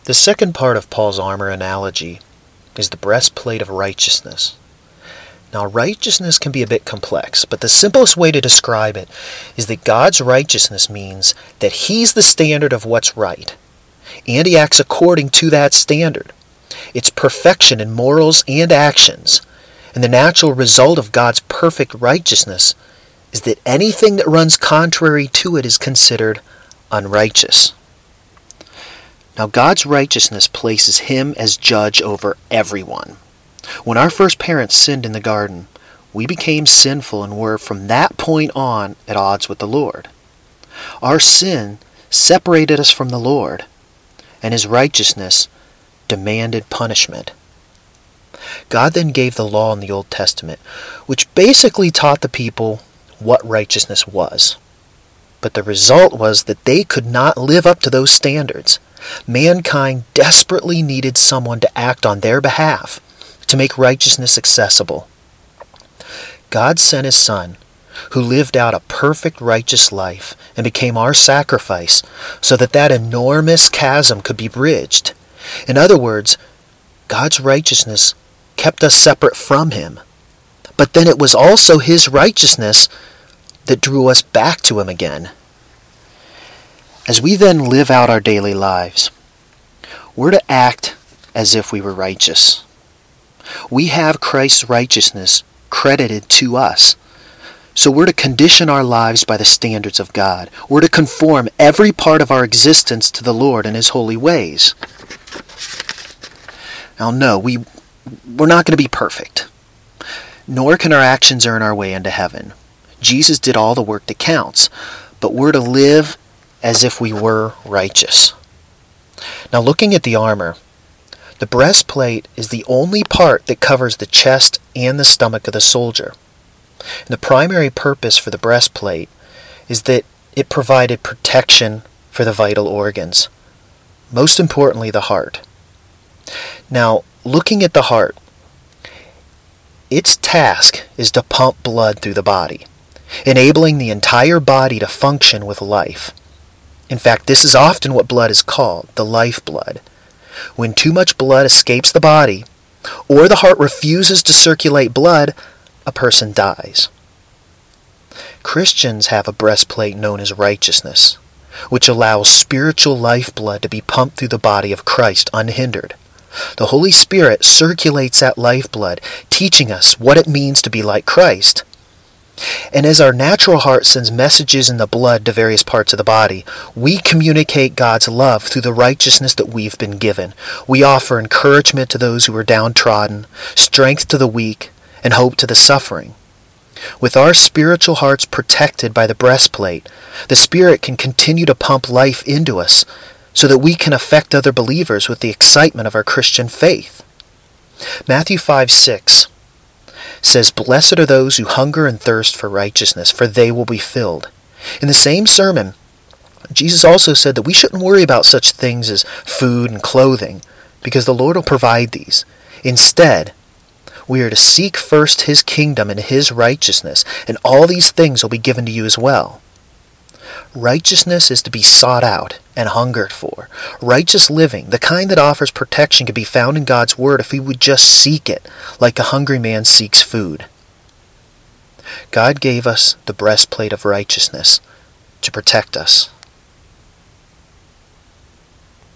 The second part of Paul's armor analogy is the breastplate of righteousness. Now, righteousness can be a bit complex, but the simplest way to describe it is that God's righteousness means that He's the standard of what's right, and He acts according to that standard. It's perfection in morals and actions, and the natural result of God's perfect righteousness is that anything that runs contrary to it is considered unrighteous. Now, God's righteousness places Him as judge over everyone. When our first parents sinned in the garden, we became sinful and were from that point on at odds with the Lord. Our sin separated us from the Lord, and His righteousness demanded punishment. God then gave the law in the Old Testament, which basically taught the people what righteousness was. But the result was that they could not live up to those standards. Mankind desperately needed someone to act on their behalf to make righteousness accessible. God sent His Son, who lived out a perfect righteous life and became our sacrifice so that that enormous chasm could be bridged. In other words, God's righteousness kept us separate from Him. But then it was also His righteousness that drew us back to Him again. As we then live out our daily lives, we're to act as if we were righteous. We have Christ's righteousness credited to us. So we're to condition our lives by the standards of God. We're to conform every part of our existence to the Lord and His holy ways. Now, no, we're not going to be perfect. Nor can our actions earn our way into heaven. Jesus did all the work that counts. But we're to live as if we were righteous. Now, looking at the armor, the breastplate is the only part that covers the chest and the stomach of the soldier. And the primary purpose for the breastplate is that it provided protection for the vital organs, most importantly the heart. Now, looking at the heart, its task is to pump blood through the body, enabling the entire body to function with life. In fact, this is often what blood is called, the lifeblood. When too much blood escapes the body, or the heart refuses to circulate blood, a person dies. Christians have a breastplate known as righteousness, which allows spiritual lifeblood to be pumped through the body of Christ unhindered. The Holy Spirit circulates that lifeblood, teaching us what it means to be like Christ. And as our natural heart sends messages in the blood to various parts of the body, we communicate God's love through the righteousness that we've been given. We offer encouragement to those who are downtrodden, strength to the weak, and hope to the suffering. With our spiritual hearts protected by the breastplate, the Spirit can continue to pump life into us so that we can affect other believers with the excitement of our Christian faith. Matthew 5:6 says, "Blessed are those who hunger and thirst for righteousness, for they will be filled." In the same sermon, Jesus also said that we shouldn't worry about such things as food and clothing, because the Lord will provide these. Instead, we are to seek first His kingdom and His righteousness, and all these things will be given to you as well. Righteousness is to be sought out and hungered for. Righteous living, the kind that offers protection, can be found in God's Word if we would just seek it, like a hungry man seeks food. God gave us the breastplate of righteousness to protect us.